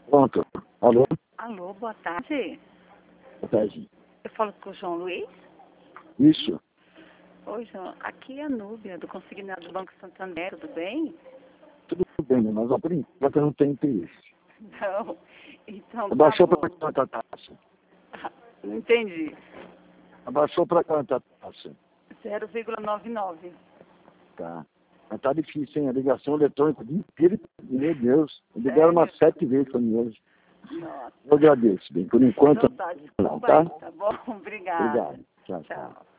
Pronto. Alô? Alô, boa tarde. Boa tarde. Eu falo com o João Luiz. Isso. Oi, João. Aqui é a Núbia, do Consignado do Banco Santander, tudo bem? Tudo bem, mas por enquanto eu não tenho interesse. Não. Então, Abaixou tá para bom. quanto a taxa? Não entendi. Abaixou para quanto a taxa? 0,99. Tá. Mas tá difícil, hein? A ligação eletrônica o dia inteiro, meu Deus. Me ligaram Sério? umas 7 vezes para mim hoje. Nossa. Eu agradeço, bem. Por enquanto, Então tá, não, desculpa tá? aí, tá bom? Obrigada. Obrigado. Tchau, tchau. Tchau.